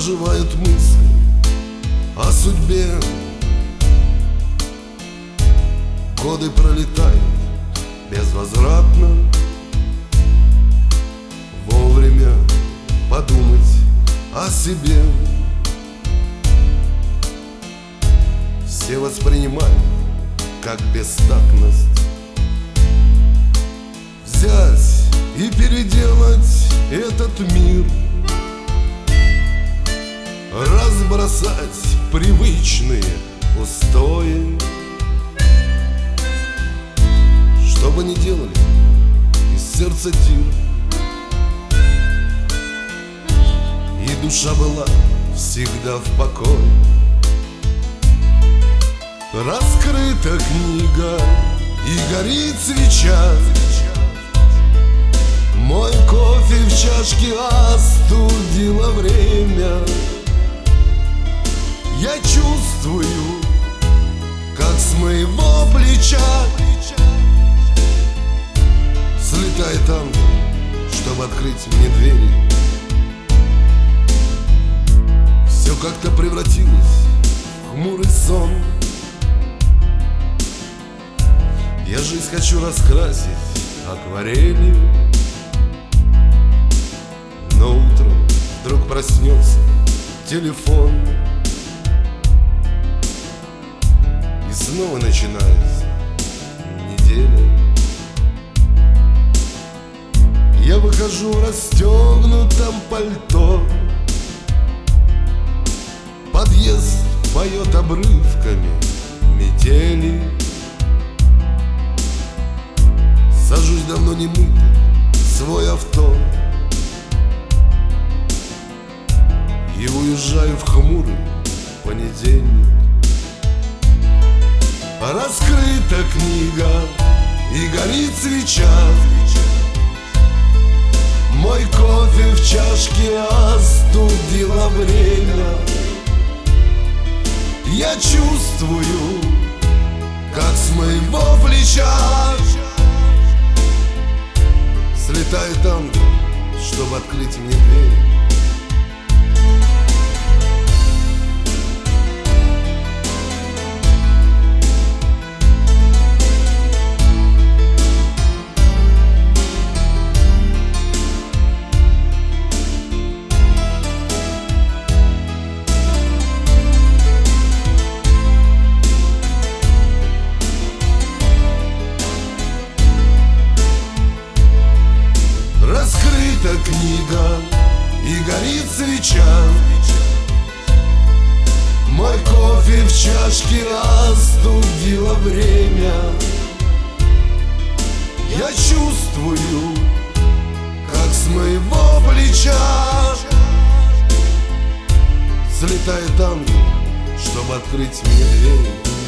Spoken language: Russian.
оживают мысли о судьбе. Годы пролетают безвозвратно. Вовремя подумать о себе. Все воспринимают как бестактность взять и переделать этот мир, разбросать привычные устои. Что бы ни делали, из сердца тир, и душа была всегда в покое. Раскрыта книга и горит свеча. Мой кофе в чашке остудило время. Я чувствую, как с моего плеча слетает ангел, чтобы открыть мне двери. Все как-то превратилось в хмурый сон. Я жизнь хочу раскрасить акварелью, но утром вдруг проснется телефон, и снова начинается неделя. Я выхожу в расстегнутом пальто. Подъезд поет обрывками метели. Сажусь давно не мытый в свой авто и уезжаю в хмурый понедельник. Раскрыта книга и горит свеча. Мой кофе в чашке остудило время. Я чувствую, как с моего плеча слетает ангел, чтобы открыть мне дверь. Раскрыта книга и горит свеча. Мой кофе в чашке остудило время. Я чувствую, как с моего плеча слетает ангел, чтобы открыть мне дверь.